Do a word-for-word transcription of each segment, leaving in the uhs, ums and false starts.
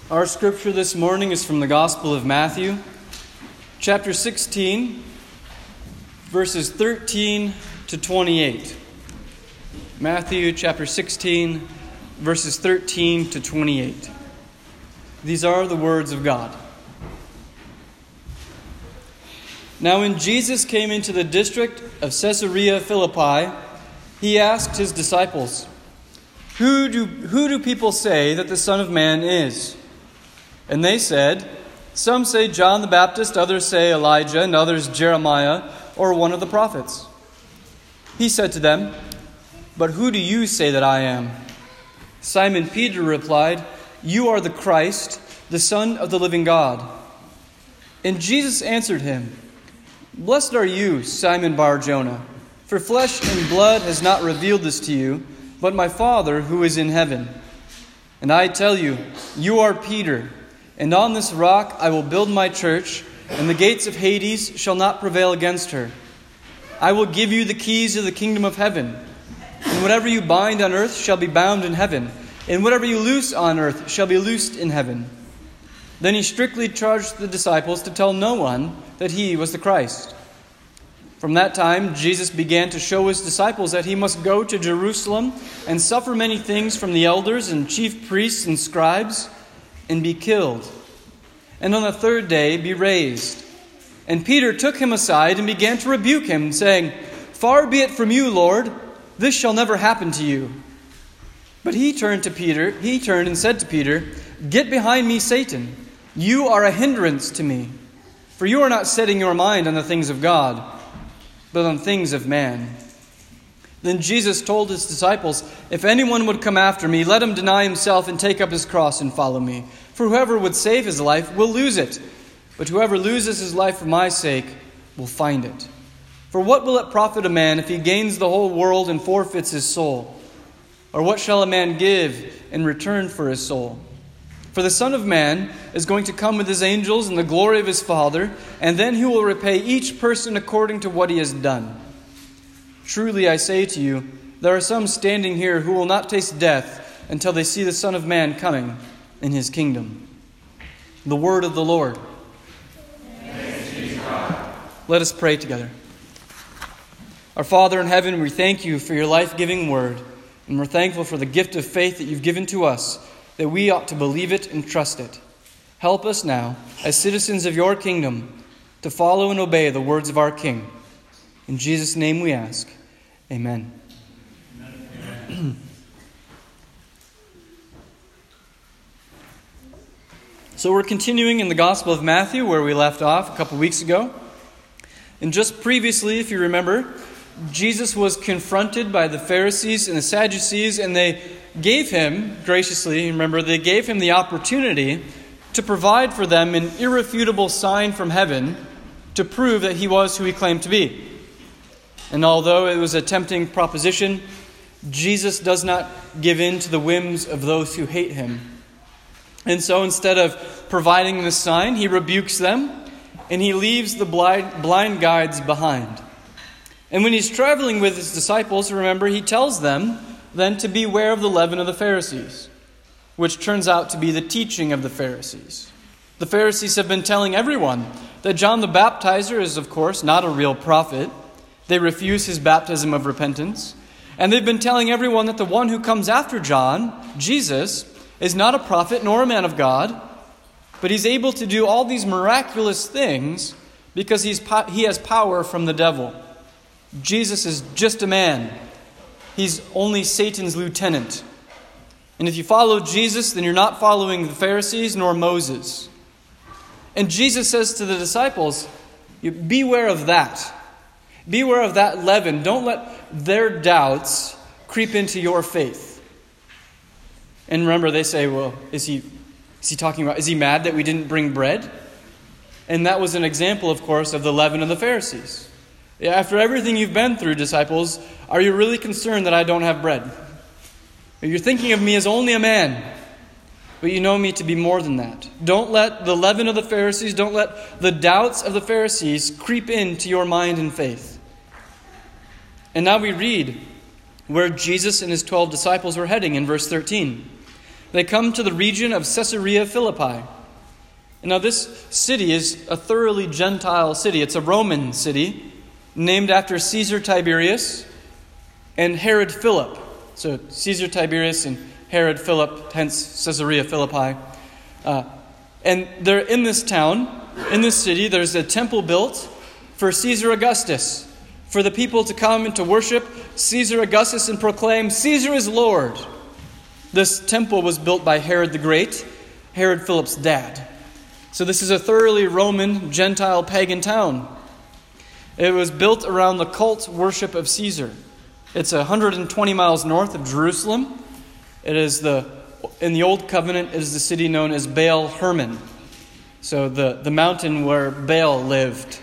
Our scripture this morning is from the Gospel of Matthew, chapter sixteen, verses thirteen to twenty-eight. Matthew chapter sixteen, verses thirteen to twenty-eight. These are the words of God. Now when Jesus came into the district of Caesarea Philippi, he asked his disciples, Who do, who do people say that the Son of Man is? And they said, Some say John the Baptist, others say Elijah, and others Jeremiah, or one of the prophets. He said to them, But who do you say that I am? Simon Peter replied, You are the Christ, the Son of the living God. And Jesus answered him, Blessed are you, Simon Bar-Jonah, for flesh and blood has not revealed this to you, but my Father who is in heaven. And I tell you, you are Peter, and on this rock I will build my church, and the gates of Hades shall not prevail against her. I will give you the keys of the kingdom of heaven, and whatever you bind on earth shall be bound in heaven, and whatever you loose on earth shall be loosed in heaven. Then he strictly charged the disciples to tell no one that he was the Christ. From that time, Jesus began to show his disciples that he must go to Jerusalem and suffer many things from the elders and chief priests and scribes, and be killed, and on the third day be raised. And Peter took him aside and began to rebuke him, saying, Far be it from you, Lord, this shall never happen to you. But he turned to Peter, he turned and said to Peter, Get behind me, Satan. You are a hindrance to me, for you are not setting your mind on the things of God, but on things of man. Then Jesus told his disciples, If anyone would come after me, let him deny himself and take up his cross and follow me. For whoever would save his life will lose it, but whoever loses his life for my sake will find it. For what will it profit a man if he gains the whole world and forfeits his soul? Or what shall a man give in return for his soul? For the Son of Man is going to come with his angels in the glory of his Father, and then he will repay each person according to what he has done. Truly I say to you, there are some standing here who will not taste death until they see the Son of Man coming in his kingdom. The word of the Lord. Thanks be to God. Let us pray together. Our Father in heaven, we thank you for your life-giving word, and we're thankful for the gift of faith that you've given to us, that we ought to believe it and trust it. Help us now, as citizens of your kingdom, to follow and obey the words of our King. In Jesus' name we ask. Amen. Amen. So we're continuing in the Gospel of Matthew where we left off a couple weeks ago. And just previously, if you remember, Jesus was confronted by the Pharisees and the Sadducees, and they gave him, graciously, remember, they gave him the opportunity to provide for them an irrefutable sign from heaven to prove that he was who he claimed to be. And although it was a tempting proposition, Jesus does not give in to the whims of those who hate him. And so instead of providing the sign, he rebukes them, and he leaves the blind, blind guides behind. And when he's traveling with his disciples, remember, he tells them then to beware of the leaven of the Pharisees, which turns out to be the teaching of the Pharisees. The Pharisees have been telling everyone that John the Baptizer is, of course, not a real prophet. They refuse his baptism of repentance. And they've been telling everyone that the one who comes after John, Jesus, is not a prophet nor a man of God, but he's able to do all these miraculous things because he's he has power from the devil. Jesus is just a man. He's only Satan's lieutenant. And if you follow Jesus, then you're not following the Pharisees nor Moses. And Jesus says to the disciples, beware of that. Beware of that leaven. Don't let their doubts creep into your faith. And remember, they say, well, is he, is he talking about, is he mad that we didn't bring bread? And that was an example, of course, of the leaven of the Pharisees. After everything you've been through, disciples, are you really concerned that I don't have bread? You're thinking of me as only a man, but you know me to be more than that. Don't let the leaven of the Pharisees, don't let the doubts of the Pharisees creep into your mind and faith. And now we read where Jesus and his twelve disciples were heading in verse thirteen. They come to the region of Caesarea Philippi. And now this city is a thoroughly Gentile city. It's a Roman city named after Caesar Tiberius and Herod Philip. So Caesar Tiberius and Herod Philip, hence Caesarea Philippi. Uh, and they're in this town, in this city, there's a temple built for Caesar Augustus, for the people to come and to worship Caesar Augustus and proclaim, Caesar is Lord. This temple was built by Herod the Great, Herod Philip's dad. So this is a thoroughly Roman, Gentile, pagan town. It was built around the cult worship of Caesar. It's one hundred twenty miles north of Jerusalem. It is the, in the Old Covenant, it is the city known as Baal Hermon. So the, the mountain where Baal lived.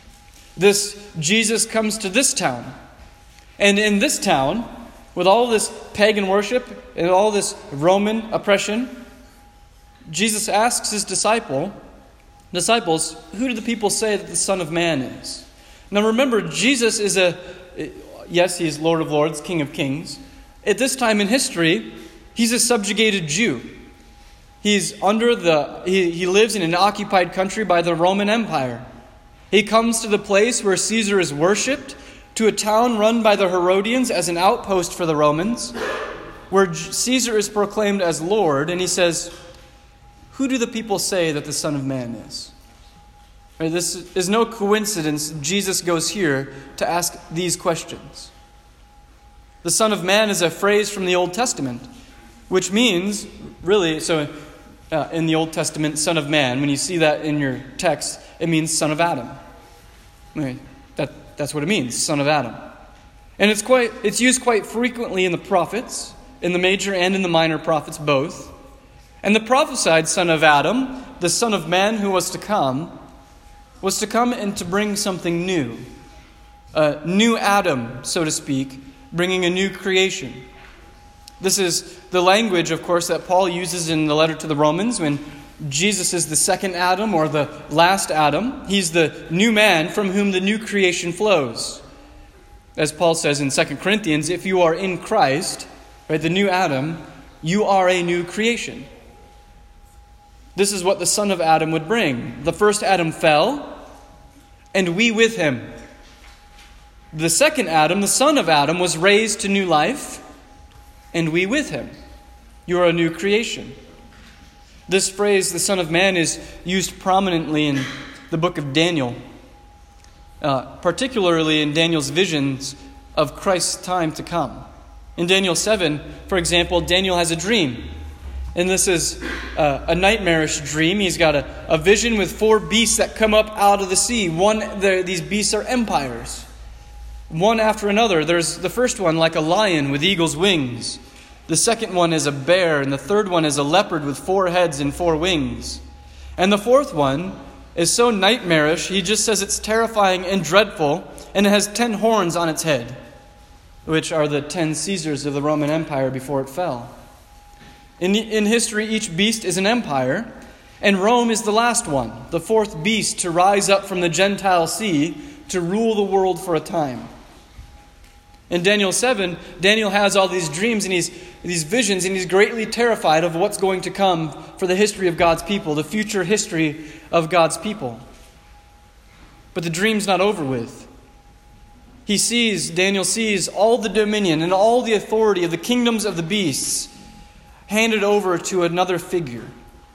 This Jesus comes to this town. And in this town, with all this pagan worship and all this Roman oppression, Jesus asks his disciple, disciples, who do the people say that the Son of Man is? Now remember, Jesus is a, yes, he is Lord of Lords, King of Kings. At this time in history, he's a subjugated Jew. He's under the, he, he lives in an occupied country by the Roman Empire. He comes to the place where Caesar is worshipped, to a town run by the Herodians as an outpost for the Romans, where Caesar is proclaimed as Lord, and he says, who do the people say that the Son of Man is? Right, this is no coincidence. Jesus goes here to ask these questions. The Son of Man is a phrase from the Old Testament, which means, really, so uh, in the Old Testament, Son of Man, when you see that in your text, it means Son of Adam. Right, that, that's what it means, Son of Adam. And it's quite it's used quite frequently in the prophets, in the major and in the minor prophets both. And the prophesied Son of Adam, the Son of Man who was to come, was to come and to bring something new. A new Adam, so to speak, bringing a new creation. This is the language, of course, that Paul uses in the letter to the Romans when Jesus is the second Adam or the last Adam. He's the new man from whom the new creation flows. As Paul says in Second Corinthians, if you are in Christ, right, the new Adam, you are a new creation. This is what the Son of Adam would bring. The first Adam fell, and we with him. The second Adam, the Son of Adam, was raised to new life, and we with him. You are a new creation. This phrase, the Son of Man, is used prominently in the book of Daniel, uh, particularly in Daniel's visions of Christ's time to come. In Daniel seven, for example, Daniel has a dream. And this is uh, a nightmarish dream. He's got a, a vision with four beasts that come up out of the sea. One, the, these beasts are empires. One after another. There's the first one like a lion with eagle's wings. The second one is a bear. And the third one is a leopard with four heads and four wings. And the fourth one is so nightmarish, he just says it's terrifying and dreadful. And it has ten horns on its head, which are the ten Caesars of the Roman Empire before it fell. In, in history, each beast is an empire, and Rome is the last one, the fourth beast to rise up from the Gentile sea to rule the world for a time. In Daniel seven, Daniel has all these dreams and these, these visions, and he's greatly terrified of what's going to come for the history of God's people, the future history of God's people. But the dream's not over with. He sees, Daniel sees all the dominion and all the authority of the kingdoms of the beasts handed over to another figure.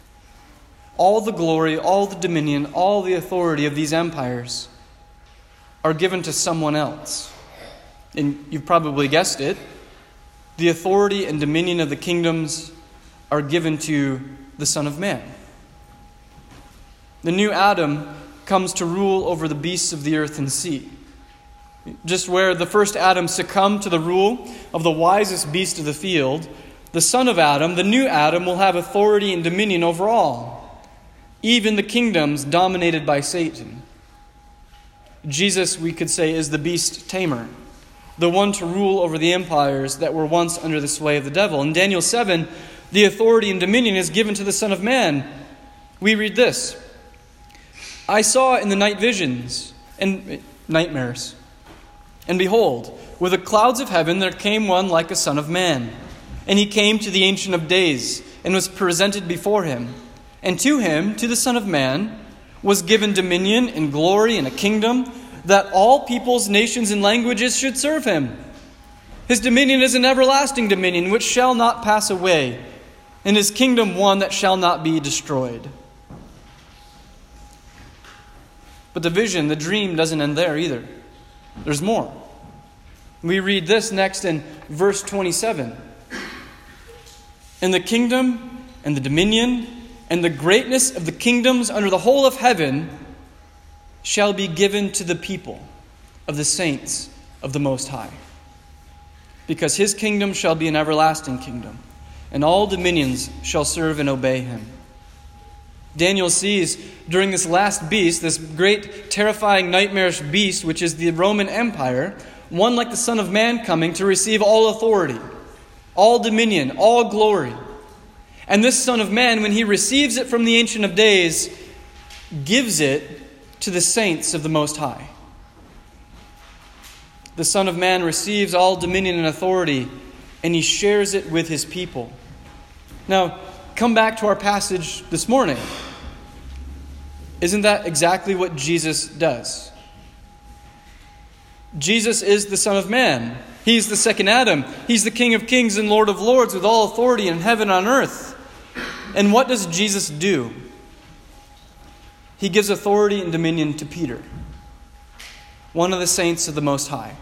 All the glory, all the dominion, all the authority of these empires are given to someone else. And you've probably guessed it. The authority and dominion of the kingdoms are given to the Son of Man. The new Adam comes to rule over the beasts of the earth and sea. Just where the first Adam succumbed to the rule of the wisest beast of the field, the Son of Adam, the new Adam, will have authority and dominion over all, even the kingdoms dominated by Satan. Jesus, we could say, is the beast tamer, the one to rule over the empires that were once under the sway of the devil. In Daniel seven, the authority and dominion is given to the Son of Man. We read this: I saw in the night visions and nightmares, and behold, with the clouds of heaven there came one like a son of man. And he came to the Ancient of Days, and was presented before him. And to him, to the Son of Man, was given dominion and glory and a kingdom, that all peoples, nations, and languages should serve him. His dominion is an everlasting dominion which shall not pass away, and his kingdom one that shall not be destroyed. But the vision, the dream, doesn't end there either. There's more. We read this next in verse twenty-seven. And the kingdom and the dominion and the greatness of the kingdoms under the whole of heaven shall be given to the people of the saints of the Most High. Because his kingdom shall be an everlasting kingdom, and all dominions shall serve and obey him. Daniel sees during this last beast, this great, terrifying, nightmarish beast, which is the Roman Empire, one like the Son of Man coming to receive all authority, all dominion, all glory. And this Son of Man, when he receives it from the Ancient of Days, gives it to the saints of the Most High. The Son of Man receives all dominion and authority, and he shares it with his people. Now, come back to our passage this morning. Isn't that exactly what Jesus does? Jesus is the Son of Man. He's the second Adam. He's the King of kings and Lord of lords with all authority in heaven and on earth. And what does Jesus do? He gives authority and dominion to Peter, one of the saints of the Most High.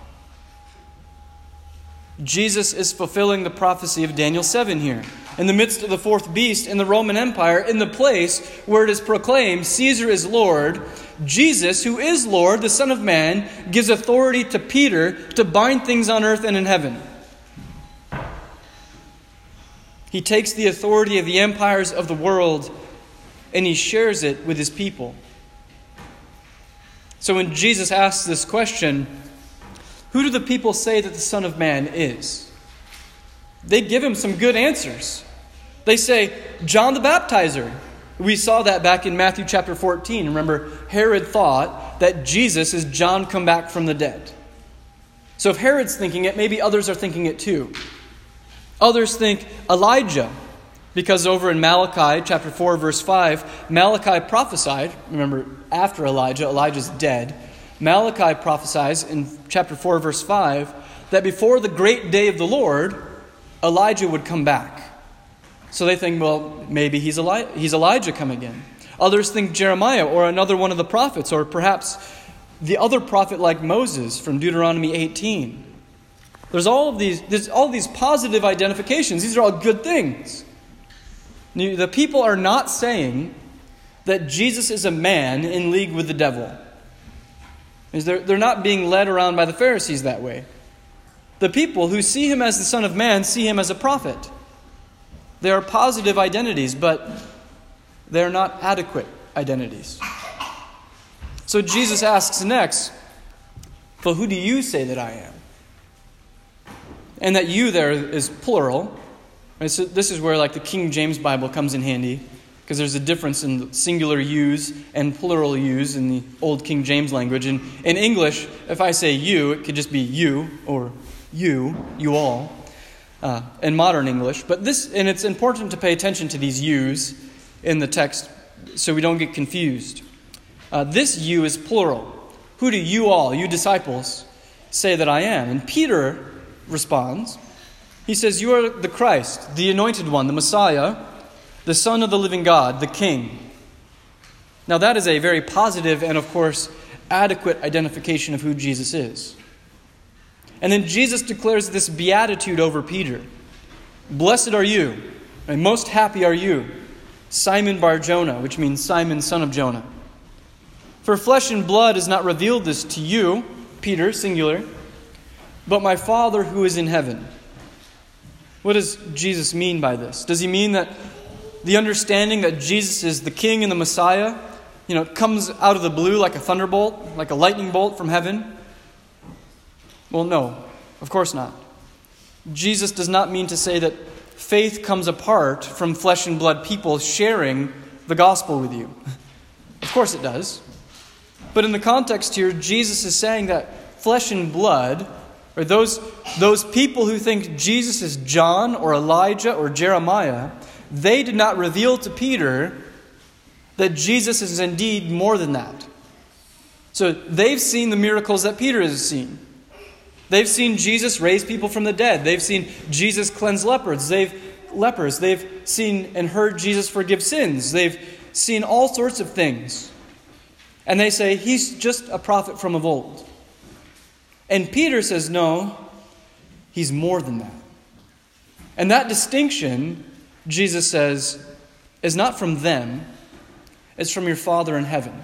Jesus is fulfilling the prophecy of Daniel seven here. In the midst of the fourth beast in the Roman Empire, in the place where it is proclaimed, Caesar is Lord, Jesus, who is Lord, the Son of Man, gives authority to Peter to bind things on earth and in heaven. He takes the authority of the empires of the world and he shares it with his people. So when Jesus asks this question, who do the people say that the Son of Man is? They give him some good answers. They say, John the Baptizer. We saw that back in Matthew chapter fourteen. Remember, Herod thought that Jesus is John come back from the dead. So if Herod's thinking it, maybe others are thinking it too. Others think Elijah, because over in Malachi chapter four, verse five, Malachi prophesied, remember, after Elijah, Elijah's dead. Malachi prophesies in chapter four, verse five, that before the great day of the Lord, Elijah would come back. So they think, well, maybe he's, Eli- he's Elijah come again. Others think Jeremiah or another one of the prophets, or perhaps the other prophet like Moses from Deuteronomy eighteen. There's all of these, there's all these positive identifications. These are all good things. The people are not saying that Jesus is a man in league with the devil. They're, they're not being led around by the Pharisees that way. The people who see him as the Son of Man see him as a prophet. They are positive identities, but they're not adequate identities. So Jesus asks next, "But who do you say that I am?" And that "you" there is plural. So this is where like the King James Bible comes in handy, because there's a difference in singular "yous" and plural "yous" in the Old King James language. And in English, if I say "you," it could just be "you" or "you," "you all," uh, in modern English. But this, and it's important to pay attention to these "yous" in the text so we don't get confused. Uh, this "you" is plural. Who do you all, you disciples, say that I am? And Peter responds. He says, "You are the Christ, the anointed one, the Messiah, the Son of the living God, the King." Now that is a very positive and, of course, adequate identification of who Jesus is. And then Jesus declares this beatitude over Peter. "Blessed are you, and most happy are you, Simon Bar-Jonah," which means Simon, son of Jonah. "For flesh and blood has not revealed this to you," Peter, singular, "but my Father who is in heaven." What does Jesus mean by this? Does he mean that the understanding that Jesus is the King and the Messiah, you know, comes out of the blue like a thunderbolt, like a lightning bolt from heaven? Well, no, of course not. Jesus does not mean to say that faith comes apart from flesh and blood people sharing the gospel with you. Of course it does. But in the context here, Jesus is saying that flesh and blood, or those, those people who think Jesus is John or Elijah or Jeremiah, they did not reveal to Peter that Jesus is indeed more than that. So they've seen the miracles that Peter has seen. They've seen Jesus raise people from the dead. They've seen Jesus cleanse lepers. They've lepers. They've seen and heard Jesus forgive sins. They've seen all sorts of things. And they say, he's just a prophet from of old. And Peter says, no, he's more than that. And that distinction, Jesus says, is not from them. It's from your Father in heaven.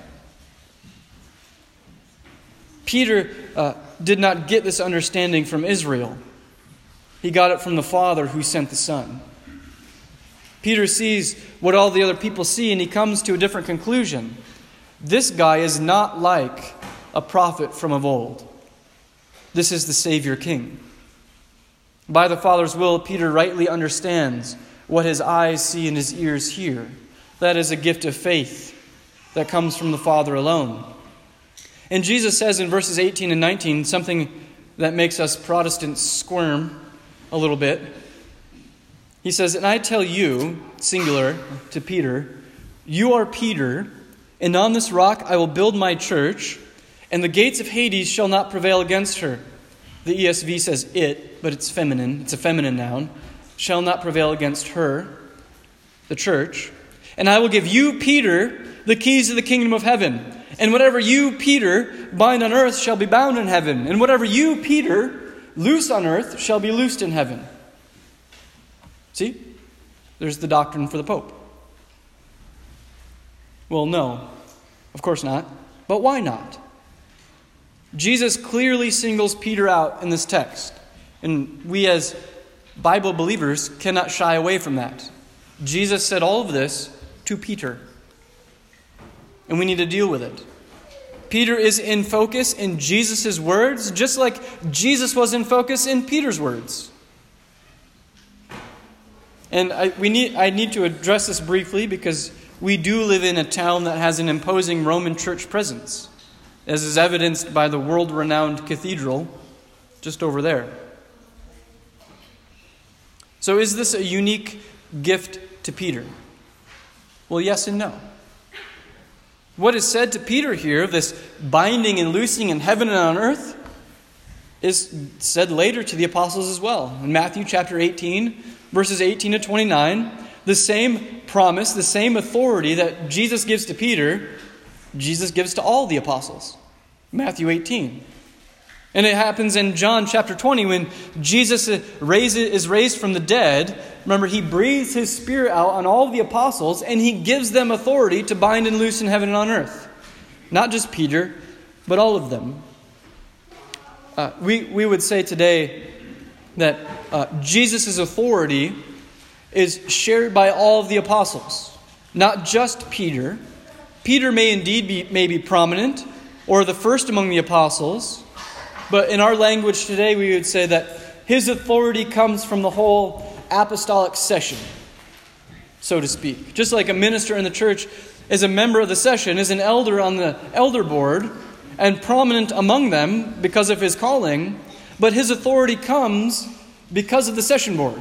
Peter uh, did not get this understanding from Israel. He got it from the Father who sent the Son. Peter sees what all the other people see, and he comes to a different conclusion. This guy is not like a prophet from of old. This is the Savior King. By the Father's will, Peter rightly understands what his eyes see and his ears hear. That is a gift of faith that comes from the Father alone. And Jesus says in verses eighteen and nineteen something that makes us Protestants squirm a little bit. He says, and I tell you, singular to Peter, you are Peter, and on this rock I will build my church, and the gates of Hades shall not prevail against her. The E S V says it, but it's feminine. It's a feminine noun. Shall not prevail against her, the church. And I will give you, Peter, the keys of the kingdom of heaven. And whatever you, Peter, bind on earth shall be bound in heaven. And whatever you, Peter, loose on earth shall be loosed in heaven. See? There's the doctrine for the Pope. Well, no, of course not. But why not? Jesus clearly singles Peter out in this text. And we as Bible believers cannot shy away from that. Jesus said all of this to Peter. And we need to deal with it. Peter is in focus in Jesus' words, just like Jesus was in focus in Peter's words. And I, we need, I need to address this briefly because we do live in a town that has an imposing Roman church presence, as is evidenced by the world-renowned cathedral just over there. So is this a unique gift to Peter? Well, yes and no. What is said to Peter here, this binding and loosing in heaven and on earth, is said later to the apostles as well. In Matthew chapter eighteen, verses eighteen to twenty-nine, the same promise, the same authority that Jesus gives to Peter, Jesus gives to all the apostles. Matthew eighteen. And it happens in John chapter twenty when Jesus is raised from the dead. Remember, he breathes his Spirit out on all of the apostles and he gives them authority to bind and loose in heaven and on earth. Not just Peter, but all of them. Uh, we, we would say today that uh, Jesus' authority is shared by all of the apostles, not just Peter. Peter may indeed be, may be prominent or the first among the apostles, but in our language today we would say that his authority comes from the whole apostolic session, so to speak. Just like a minister in the church is a member of the session, is an elder on the elder board, and prominent among them because of his calling, but his authority comes because of the session board.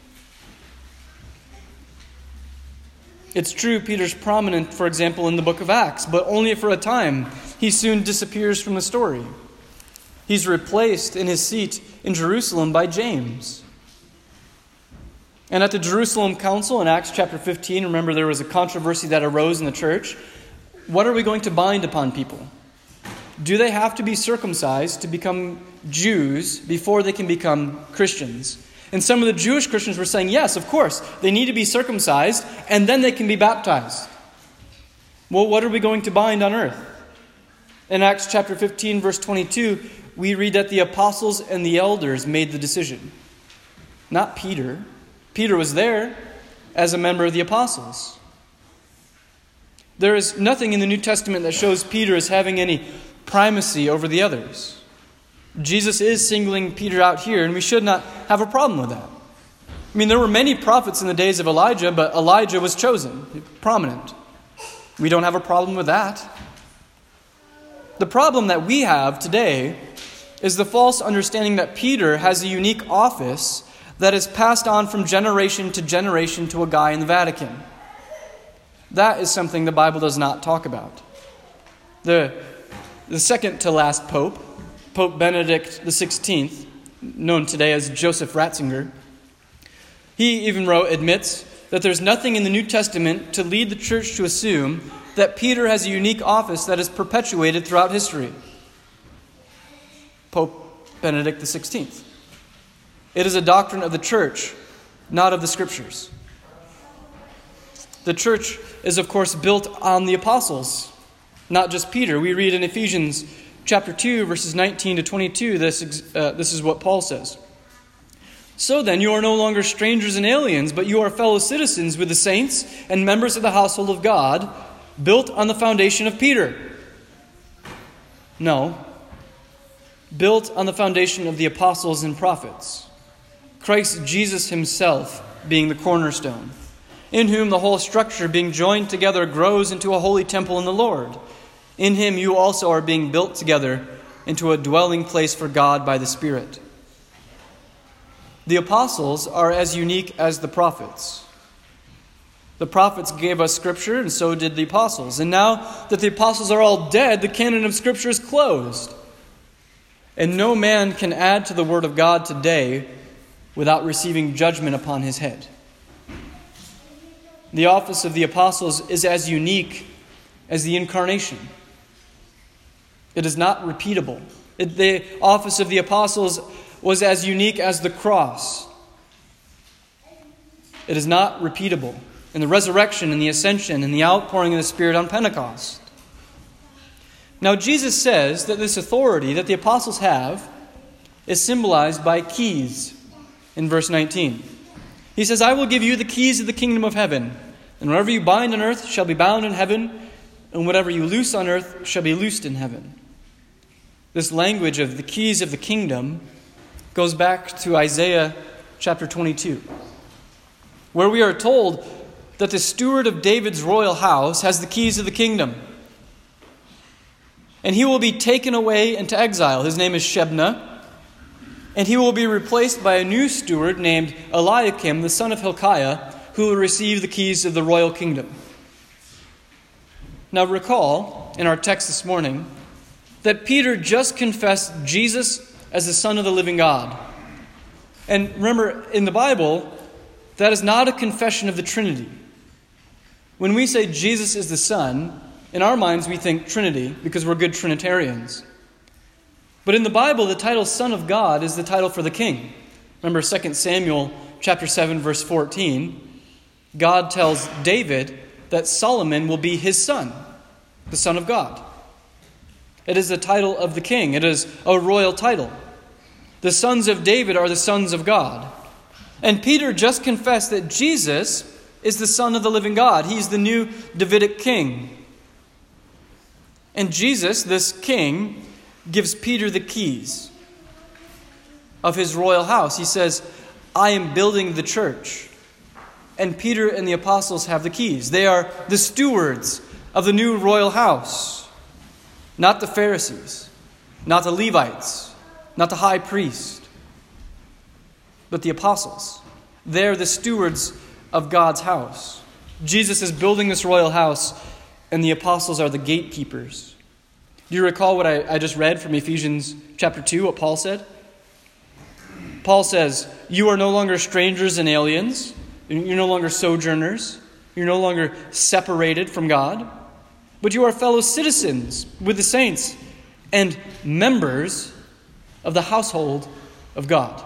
It's true Peter's prominent, for example, in the book of Acts, but only for a time. He soon disappears from the story. He's replaced in his seat in Jerusalem by James. And at the Jerusalem Council in Acts chapter fifteen, remember there was a controversy that arose in the church. What are we going to bind upon people? Do they have to be circumcised to become Jews before they can become Christians? And some of the Jewish Christians were saying, yes, of course, they need to be circumcised and then they can be baptized. Well, what are we going to bind on earth? In Acts chapter fifteen, verse twenty-two, we read that the apostles and the elders made the decision. Not Peter. Peter was there as a member of the apostles. There is nothing in the New Testament that shows Peter as having any primacy over the others. Jesus is singling Peter out here, and we should not have a problem with that. I mean, there were many prophets in the days of Elijah, but Elijah was chosen, prominent. We don't have a problem with that. The problem that we have today is the false understanding that Peter has a unique office that is passed on from generation to generation to a guy in the Vatican. That is something the Bible does not talk about. The, the second to last pope, Pope Benedict the sixteenth, known today as Joseph Ratzinger, he even wrote, admits that there's nothing in the New Testament to lead the church to assume that Peter has a unique office that is perpetuated throughout history. Pope Benedict the sixteenth. It is a doctrine of the church, not of the scriptures. The church is, of course, built on the apostles, not just Peter. We read in Ephesians chapter two, verses nineteen to twenty-two, this, uh, this is what Paul says. So then, you are no longer strangers and aliens, but you are fellow citizens with the saints and members of the household of God, built on the foundation of Peter. No, built on the foundation of the apostles and prophets, Christ Jesus himself being the cornerstone, in whom the whole structure being joined together grows into a holy temple in the Lord. In him you also are being built together into a dwelling place for God by the Spirit. The apostles are as unique as the prophets. The prophets gave us Scripture, and so did the apostles. And now that the apostles are all dead, the canon of Scripture is closed. And no man can add to the Word of God today without receiving judgment upon his head. The office of the apostles is as unique as the incarnation. It is not repeatable. It, the office of the apostles was as unique as the cross. It is not repeatable. And the resurrection and the ascension and the outpouring of the Spirit on Pentecost. Now Jesus says that this authority that the apostles have is symbolized by keys in verse nineteen. He says, I will give you the keys of the kingdom of heaven, and whatever you bind on earth shall be bound in heaven, and whatever you loose on earth shall be loosed in heaven. This language of the keys of the kingdom goes back to Isaiah chapter twenty-two, where we are told that the steward of David's royal house has the keys of the kingdom. And he will be taken away into exile. His name is Shebna. And he will be replaced by a new steward named Eliakim, the son of Hilkiah, who will receive the keys of the royal kingdom. Now recall, in our text this morning, that Peter just confessed Jesus as the Son of the living God. And remember, in the Bible, that is not a confession of the Trinity. When we say Jesus is the Son, in our minds we think Trinity because we're good Trinitarians. But in the Bible, the title Son of God is the title for the King. Remember Second Samuel chapter seven, verse fourteen. God tells David that Solomon will be his son, the Son of God. It is the title of the King. It is a royal title. The sons of David are the sons of God. And Peter just confessed that Jesus is the Son of the living God. He's the new Davidic king. And Jesus, this king, gives Peter the keys of his royal house. He says, I am building the church. And Peter and the apostles have the keys. They are the stewards of the new royal house. Not the Pharisees, not the Levites, not the high priest, but the apostles. They're the stewards of God's house. Jesus is building this royal house, and the apostles are the gatekeepers. Do you recall what I, I just read from Ephesians chapter two, what Paul said? Paul says, you are no longer strangers and aliens. You're no longer sojourners. You're no longer separated from God. But you are fellow citizens with the saints and members of the household of God,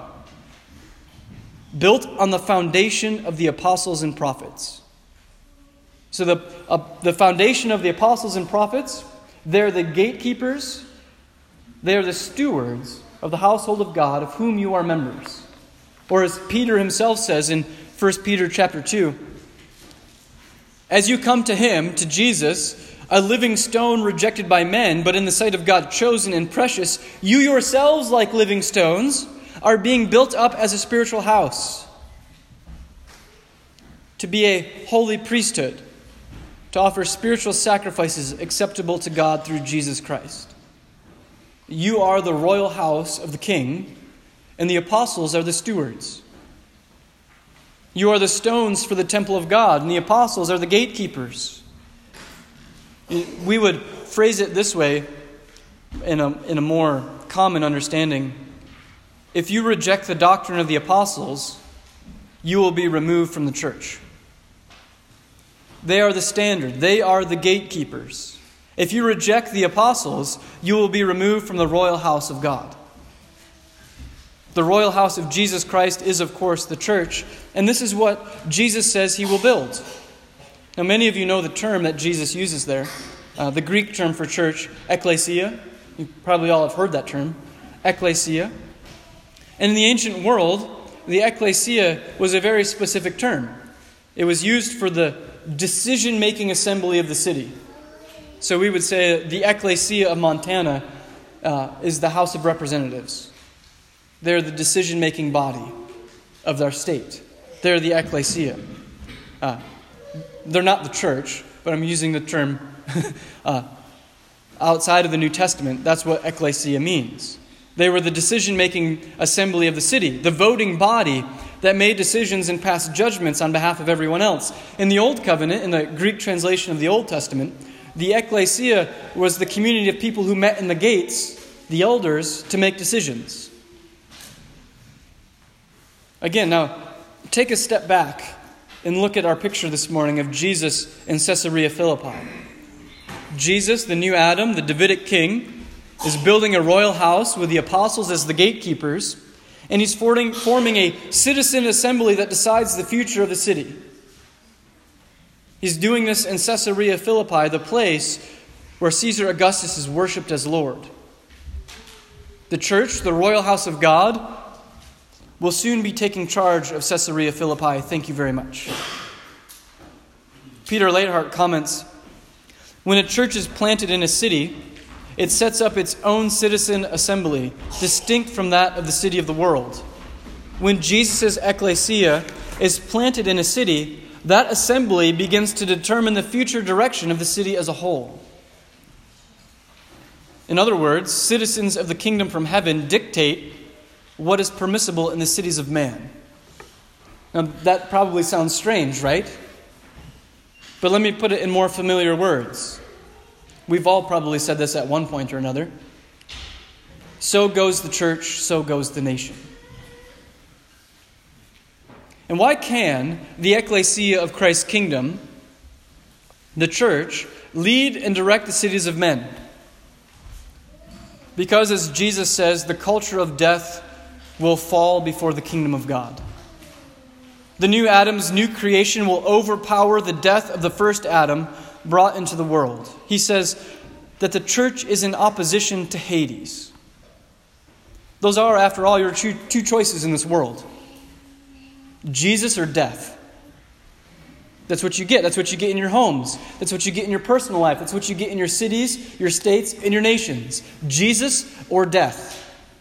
built on the foundation of the apostles and prophets. So the, uh, the foundation of the apostles and prophets, they're the gatekeepers, they're the stewards of the household of God, of whom you are members. Or as Peter himself says in First Peter chapter two, as you come to him, to Jesus, a living stone rejected by men, but in the sight of God chosen and precious, you yourselves, like living stones, are being built up as a spiritual house, to be a holy priesthood, to offer spiritual sacrifices acceptable to God through Jesus Christ. You are the royal house of the King, and the apostles are the stewards. You are the stones for the temple of God, and the apostles are the gatekeepers. We would phrase it this way in a, in a more common understanding. If you reject the doctrine of the apostles, you will be removed from the church. They are the standard. They are the gatekeepers. If you reject the apostles, you will be removed from the royal house of God. The royal house of Jesus Christ is, of course, the church, and this is what Jesus says he will build. Now, many of you know the term that Jesus uses there, uh, the Greek term for church, ekklesia. You probably all have heard that term, ekklesia. And in the ancient world, the ekklesia was a very specific term. It was used for the decision-making assembly of the city. So we would say the ekklesia of Montana uh, is the House of Representatives. They're the decision-making body of our state. They're the ekklesia. Uh, they're not the church, but I'm using the term uh, outside of the New Testament. That's what ekklesia means. They were the decision-making assembly of the city, the voting body that made decisions and passed judgments on behalf of everyone else. In the Old Covenant, in the Greek translation of the Old Testament, the ekklesia was the community of people who met in the gates, the elders, to make decisions. Again, now, take a step back and look at our picture this morning of Jesus in Caesarea Philippi. Jesus, the new Adam, the Davidic king, is building a royal house with the apostles as the gatekeepers, and he's forming a citizen assembly that decides the future of the city. He's doing this in Caesarea Philippi, the place where Caesar Augustus is worshipped as Lord. The church, the royal house of God, will soon be taking charge of Caesarea Philippi. Thank you very much. Peter Leithart comments, when a church is planted in a city, it sets up its own citizen assembly, distinct from that of the city of the world. When Jesus' ecclesia is planted in a city, that assembly begins to determine the future direction of the city as a whole. In other words, citizens of the kingdom from heaven dictate what is permissible in the cities of man. Now, that probably sounds strange, right? But let me put it in more familiar words. We've all probably said this at one point or another. So goes the church, so goes the nation. And why can the ecclesia of Christ's kingdom, the church, lead and direct the cities of men? Because, as Jesus says, the culture of death will fall before the kingdom of God. The new Adam's new creation will overpower the death of the first Adam brought into the world. He says that the church is in opposition to Hades. Those are, after all, your two, two choices in this world. Jesus or death. That's what you get. That's what you get in your homes. That's what you get in your personal life. That's what you get in your cities, your states, and your nations. Jesus or death.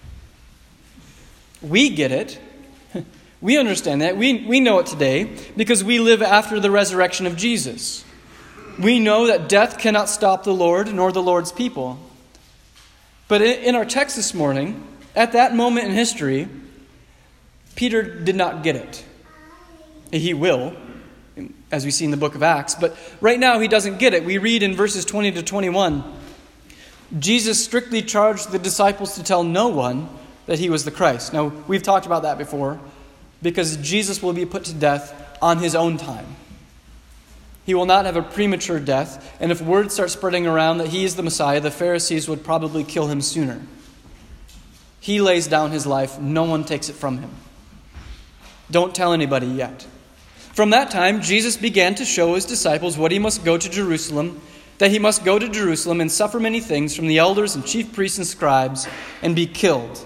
We get it. We understand that. We, we know it today because we live after the resurrection of Jesus. We know that death cannot stop the Lord nor the Lord's people. But in, in our text this morning, at that moment in history, Peter did not get it. He will, as we see in the book of Acts. But right now he doesn't get it. We read in verses twenty to twenty-one, Jesus strictly charged the disciples to tell no one that he was the Christ. Now, we've talked about that before, because Jesus will be put to death on his own time. He will not have a premature death, and if word starts spreading around that he is the Messiah, the Pharisees would probably kill him sooner. He lays down his life. No one takes it from him. Don't tell anybody yet. From that time, Jesus began to show his disciples what he must go to Jerusalem, that he must go to Jerusalem and suffer many things from the elders and chief priests and scribes and be killed.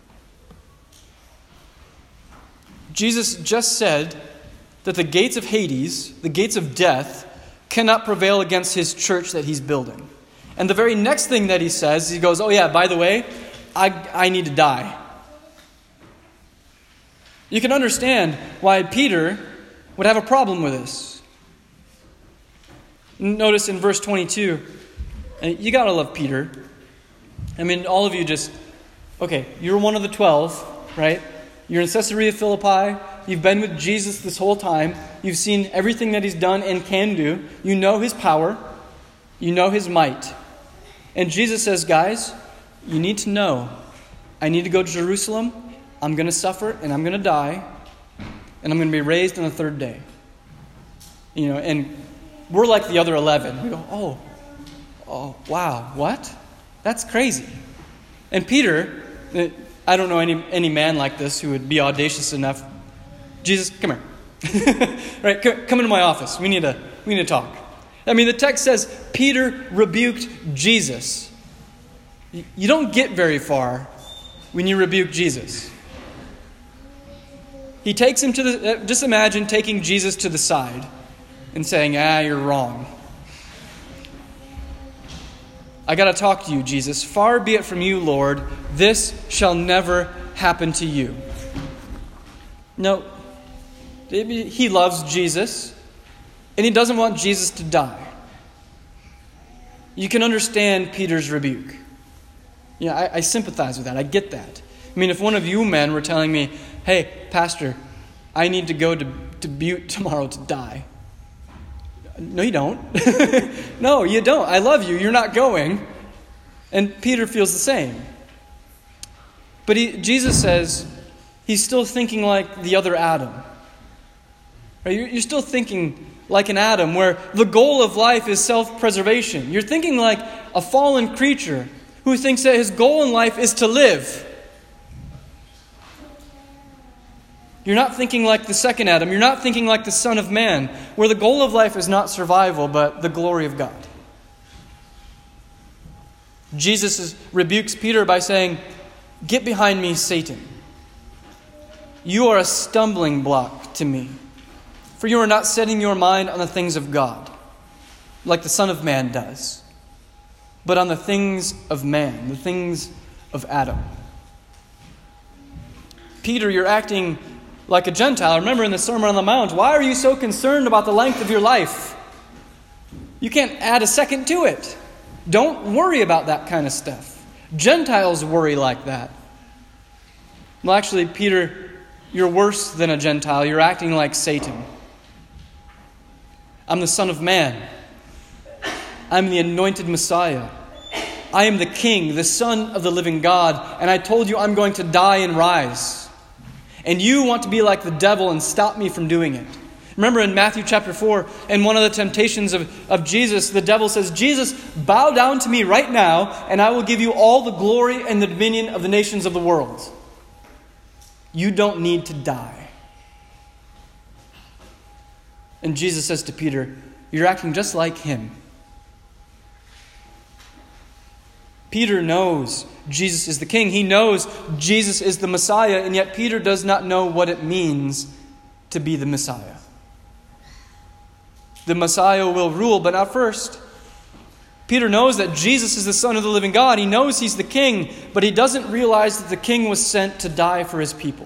Jesus just said that the gates of Hades, the gates of death, cannot prevail against his church that he's building. And the very next thing that he says, he goes, oh yeah, by the way, I, I need to die. You can understand why Peter would have a problem with this. Notice in verse twenty-two, and you gotta love Peter. I mean, all of you just, okay, you're one of the twelve, right? You're in Caesarea Philippi. You've been with Jesus this whole time. You've seen everything that he's done and can do. You know his power. You know his might. And Jesus says, guys, you need to know. I need to go to Jerusalem. I'm going to suffer and I'm going to die. And I'm going to be raised on the third day. You know, and we're like the other eleven. We go, oh, oh, wow, what? That's crazy. And Peter, I don't know any any man like this who would be audacious enough. Jesus, come here. Right, come into my office. We need to we need to talk. I mean, the text says Peter rebuked Jesus. You don't get very far when you rebuke Jesus. He takes him to the. Just imagine taking Jesus to the side and saying, "Ah, you're wrong. I got to talk to you, Jesus. Far be it from you, Lord. This shall never happen to you." No, he loves Jesus, and he doesn't want Jesus to die. You can understand Peter's rebuke. Yeah, I, I sympathize with that. I get that. I mean, if one of you men were telling me, "Hey, Pastor, I need to go to, to Butte tomorrow to die." No, you don't. No, you don't. I love you. You're not going. And Peter feels the same. But he, Jesus says he's still thinking like the other Adam. Right? You're, you're still thinking like an Adam where the goal of life is self-preservation. You're thinking like a fallen creature who thinks that his goal in life is to live. You're not thinking like the second Adam. You're not thinking like the Son of Man, where the goal of life is not survival, but the glory of God. Jesus is, rebukes Peter by saying, "Get behind me, Satan. You are a stumbling block to me, for you are not setting your mind on the things of God, like the Son of Man does, but on the things of man, the things of Adam." Peter, you're acting like a Gentile. Remember in the Sermon on the Mount, why are you so concerned about the length of your life? You can't add a second to it. Don't worry about that kind of stuff. Gentiles worry like that. Well, actually, Peter, you're worse than a Gentile. You're acting like Satan. I'm the Son of Man. I'm the anointed Messiah. I am the King, the Son of the living God, and I told you I'm going to die and rise. And you want to be like the devil and stop me from doing it. Remember in Matthew chapter four, in one of the temptations of, of Jesus, the devil says, "Jesus, bow down to me right now, and I will give you all the glory and the dominion of the nations of the world." You don't need to die. And Jesus says to Peter, "You're acting just like him." Peter knows Jesus is the King. He knows Jesus is the Messiah, and yet Peter does not know what it means to be the Messiah. The Messiah will rule, but not first. Peter knows that Jesus is the Son of the living God. He knows he's the King, but he doesn't realize that the King was sent to die for his people.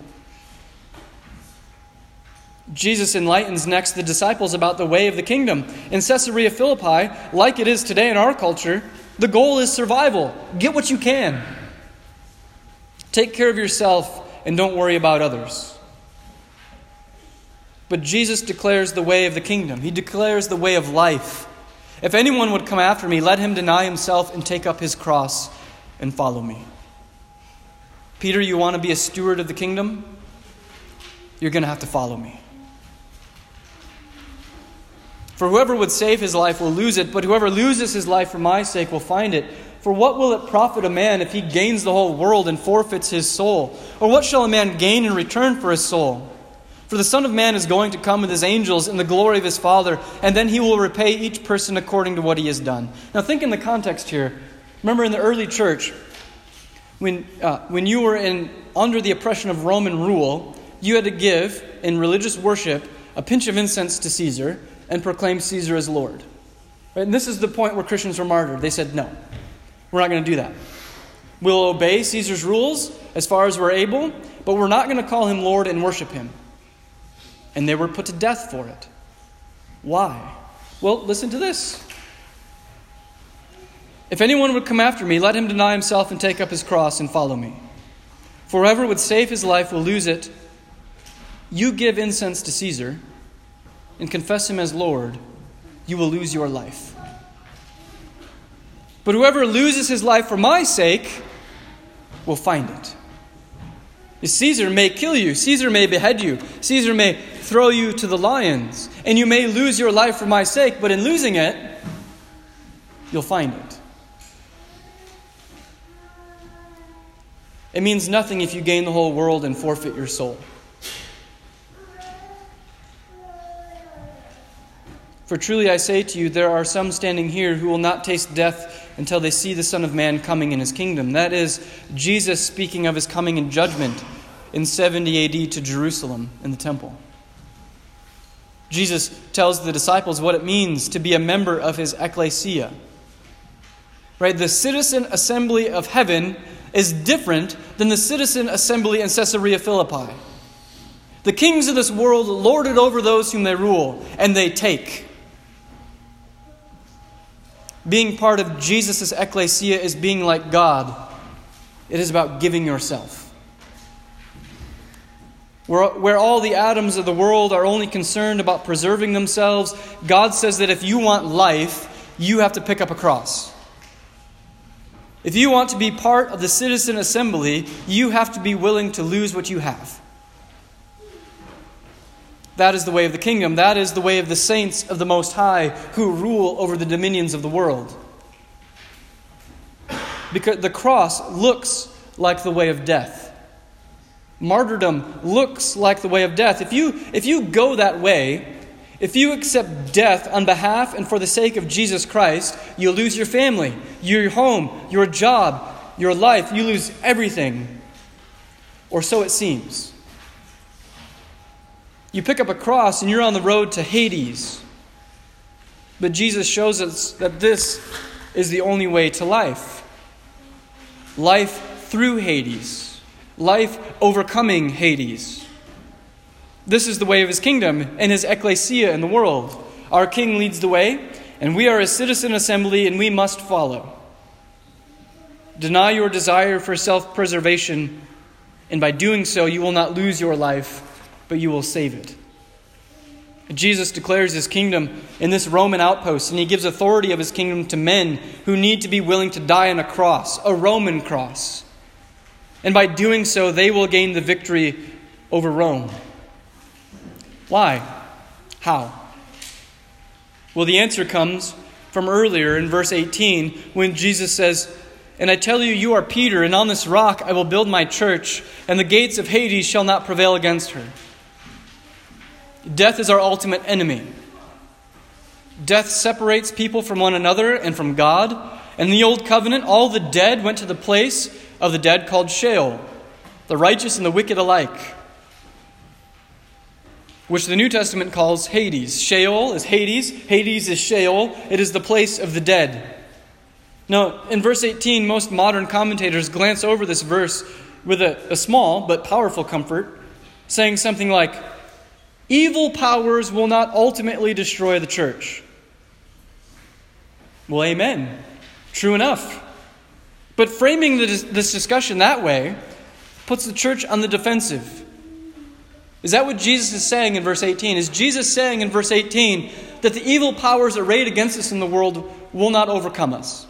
Jesus enlightens next the disciples about the way of the kingdom. In Caesarea Philippi, like it is today in our culture, the goal is survival. Get what you can. Take care of yourself and don't worry about others. But Jesus declares the way of the kingdom. He declares the way of life. "If anyone would come after me, let him deny himself and take up his cross and follow me." Peter, you want to be a steward of the kingdom? You're going to have to follow me. "For whoever would save his life will lose it, but whoever loses his life for my sake will find it. For what will it profit a man if he gains the whole world and forfeits his soul? Or what shall a man gain in return for his soul? For the Son of Man is going to come with his angels in the glory of his Father, and then he will repay each person according to what he has done." Now think in the context here. Remember in the early church, when uh, when you were in under the oppression of Roman rule, you had to give, in religious worship, a pinch of incense to Caesar and proclaim Caesar as Lord. Right? And this is the point where Christians were martyred. They said, "No, we're not going to do that. We'll obey Caesar's rules as far as we're able, but we're not going to call him Lord and worship him." And they were put to death for it. Why? Well, listen to this. "If anyone would come after me, let him deny himself and take up his cross and follow me. For whoever would save his life will lose it, you give incense to Caesar and confess him as Lord, you will lose your life. But whoever loses his life for my sake will find it. Caesar may kill you. Caesar may behead you. Caesar may throw you to the lions. And you may lose your life for my sake, but in losing it, you'll find it. It means nothing if you gain the whole world and forfeit your soul. For truly I say to you, there are some standing here who will not taste death until they see the Son of Man coming in his kingdom. That is Jesus speaking of his coming in judgment in seventy A D to Jerusalem in the temple. Jesus tells the disciples what it means to be a member of his ecclesia. Right? The citizen assembly of heaven is different than the citizen assembly in Caesarea Philippi. The kings of this world lord it over those whom they rule, and they take. Being part of Jesus' ecclesia is being like God. It is about giving yourself. Where, where all the atoms of the world are only concerned about preserving themselves, God says that if you want life, you have to pick up a cross. If you want to be part of the citizen assembly, you have to be willing to lose what you have. That is the way of the kingdom. That is the way of the saints of the Most High who rule over the dominions of the world. Because the cross looks like the way of death. Martyrdom looks like the way of death. If you, if you go that way, if you accept death on behalf and for the sake of Jesus Christ, you'll lose your family, your home, your job, your life. You lose everything. Or so it seems. You pick up a cross and you're on the road to Hades. But Jesus shows us that this is the only way to life. Life through Hades. Life overcoming Hades. This is the way of his kingdom and his ecclesia in the world. Our king leads the way, and we are a citizen assembly, and we must follow. Deny your desire for self-preservation, and by doing so, you will not lose your life, but you will save it. Jesus declares his kingdom in this Roman outpost, and he gives authority of his kingdom to men who need to be willing to die on a cross, a Roman cross. And by doing so, they will gain the victory over Rome. Why? How? Well, the answer comes from earlier in verse eighteen when Jesus says, "And I tell you, you are Peter, and on this rock I will build my church, and the gates of Hades shall not prevail against her." Death is our ultimate enemy. Death separates people from one another and from God. In the Old Covenant, all the dead went to the place of the dead called Sheol, the righteous and the wicked alike, which the New Testament calls Hades. Sheol is Hades. Hades is Sheol. It is the place of the dead. Now, in verse eighteen, most modern commentators glance over this verse with a, a small but powerful comfort, saying something like, evil powers will not ultimately destroy the church. Well, amen. True enough. But framing this discussion that way puts the church on the defensive. Is that what Jesus is saying in verse eighteen? Is Jesus saying in verse eighteen that the evil powers arrayed against us in the world will not overcome us?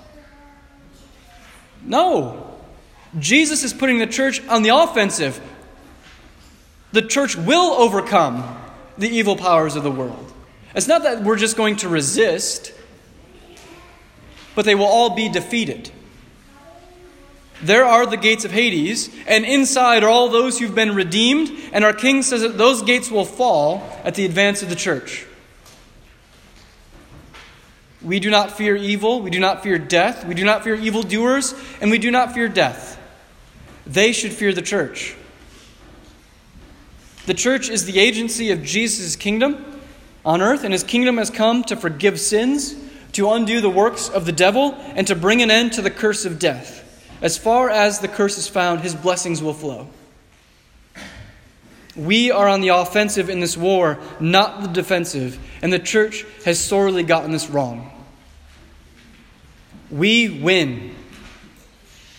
No. Jesus is putting the church on the offensive. The church will overcome the evil powers of the world. It's not that we're just going to resist, but they will all be defeated. There are the gates of Hades, and inside are all those who've been redeemed, and our King says that those gates will fall at the advance of the church. We do not fear evil, we do not fear death, we do not fear evildoers, and we do not fear death. They should fear the church. The church is the agency of Jesus' kingdom on earth, and his kingdom has come to forgive sins, to undo the works of the devil, and to bring an end to the curse of death. As far as the curse is found, his blessings will flow. We are on the offensive in this war, not the defensive, and the church has sorely gotten this wrong. We win.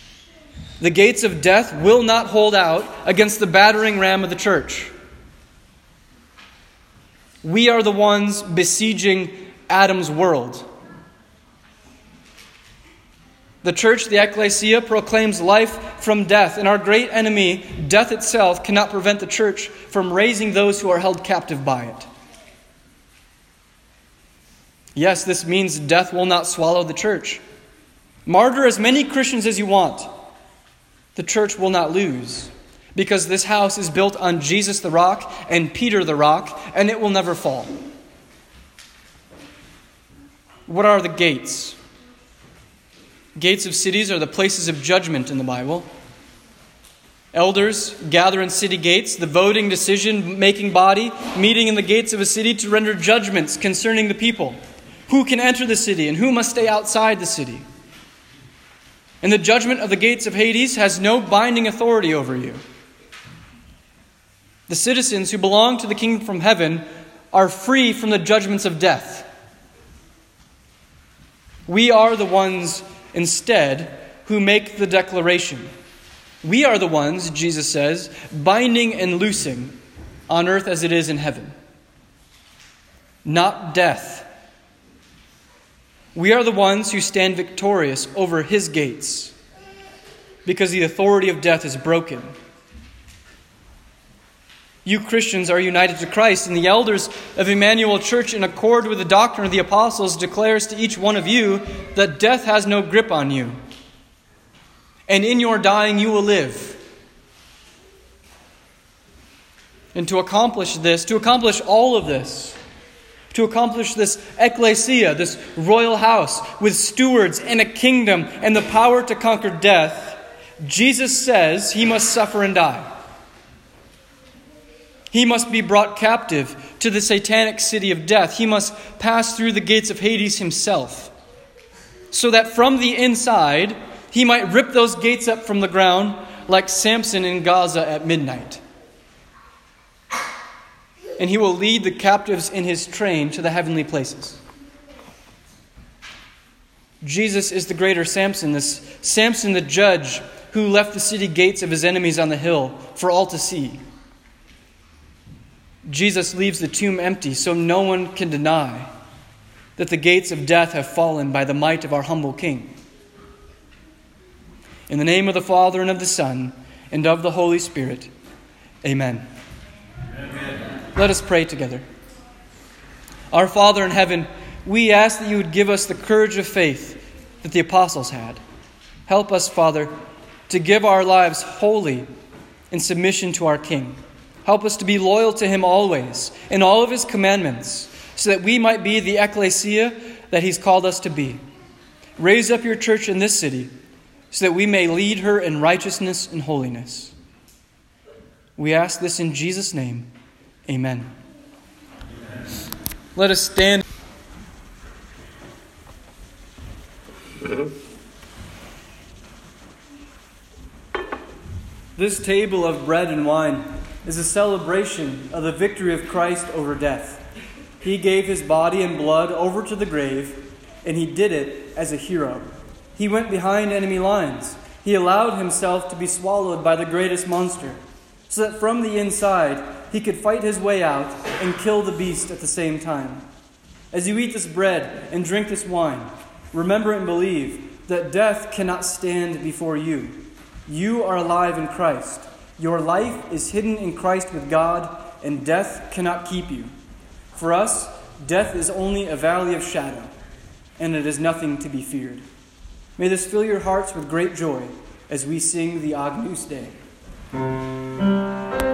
The gates of death will not hold out against the battering ram of the church. We are the ones besieging Adam's world. The church, the ecclesia, proclaims life from death, and our great enemy, death itself, cannot prevent the church from raising those who are held captive by it. Yes, this means death will not swallow the church. Martyr as many Christians as you want. The church will not lose, because this house is built on Jesus the rock and Peter the rock, and it will never fall. What are the gates? Gates of cities are the places of judgment in the Bible. Elders gather in city gates, the voting decision-making body, meeting in the gates of a city to render judgments concerning the people. Who can enter the city and who must stay outside the city? And the judgment of the gates of Hades has no binding authority over you. The citizens who belong to the kingdom from heaven are free from the judgments of death. We are the ones instead who make the declaration. We are the ones, Jesus says, binding and loosing on earth as it is in heaven. Not death. We are the ones who stand victorious over his gates, because the authority of death is broken. You Christians are united to Christ, and the elders of Emmanuel Church, in accord with the doctrine of the apostles, declares to each one of you that death has no grip on you. And in your dying you will live. And to accomplish this, to accomplish all of this, to accomplish this ecclesia, this royal house, with stewards and a kingdom and the power to conquer death, Jesus says he must suffer and die. He must be brought captive to the satanic city of death. He must pass through the gates of Hades himself, so that from the inside he might rip those gates up from the ground like Samson in Gaza at midnight. And he will lead the captives in his train to the heavenly places. Jesus is the greater Samson, this Samson the judge who left the city gates of his enemies on the hill for all to see. Jesus leaves the tomb empty so no one can deny that the gates of death have fallen by the might of our humble King. In the name of the Father, and of the Son, and of the Holy Spirit, amen. Amen. Let us pray together. Our Father in heaven, we ask that you would give us the courage of faith that the apostles had. Help us, Father, to give our lives wholly in submission to our King. Help us to be loyal to him always in all of his commandments, so that we might be the ecclesia that he's called us to be. Raise up your church in this city, so that we may lead her in righteousness and holiness. We ask this in Jesus' name. Amen. Amen. Let us stand. This table of bread and wine is a celebration of the victory of Christ over death. He gave his body and blood over to the grave, and he did it as a hero. He went behind enemy lines. He allowed himself to be swallowed by the greatest monster, so that from the inside he could fight his way out and kill the beast at the same time. As you eat this bread and drink this wine, remember and believe that death cannot stand before you. You are alive in Christ. Your life is hidden in Christ with God, and death cannot keep you. For us, death is only a valley of shadow, and it is nothing to be feared. May this fill your hearts with great joy as we sing the Agnus Dei.